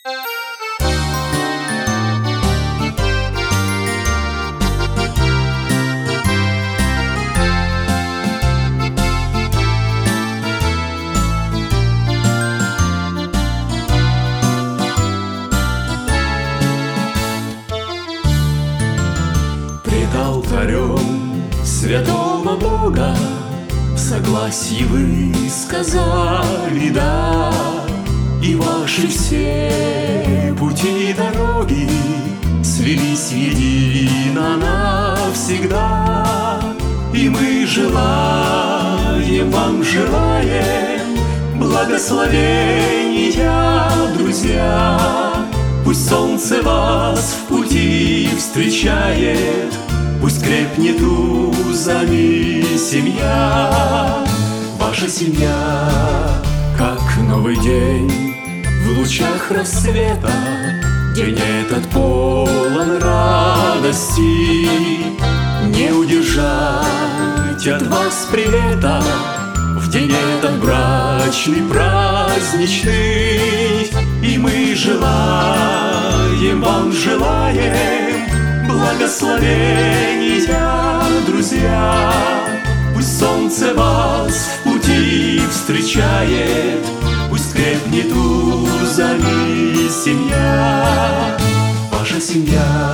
Пред алтарем святого Бога в согласии вы сказали «да», и ваши все пути и дороги слились едино навсегда. И мы желаем вам, желаем благословения, друзья. Пусть солнце вас в пути встречает, пусть крепнет узами семья. Ваша семья, как новый день в лучах рассвета. День этот полон радости, не удержать от вас привета в день этот брачный, праздничный. И мы желаем вам, желаем благословения, друзья. Пусть солнце вас в пути встречает, пусть крепнет узами семья, ваша семья.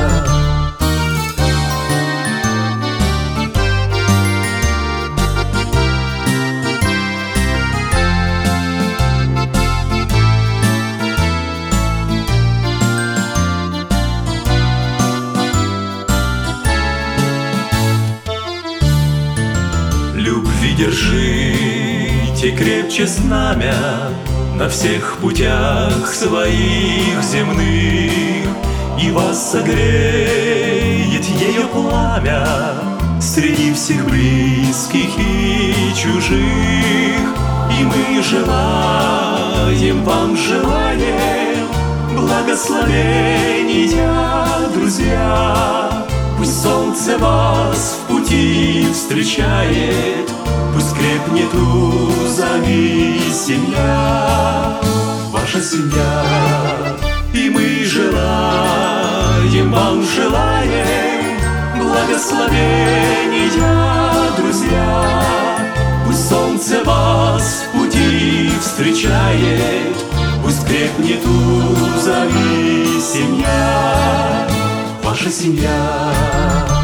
Любви держите крепче знамя на всех путях своих земных, и вас согреет ее пламя среди всех близких и чужих. И мы желаем вам, желаем благословения, друзья. Пусть солнце вас в пути встречает, пусть крепнет узами семья, ваша семья. И мы желаем вам, желаем благословения, друзья. Пусть солнце вас в пути встречает, пусть крепнет узами семья, ваша семья.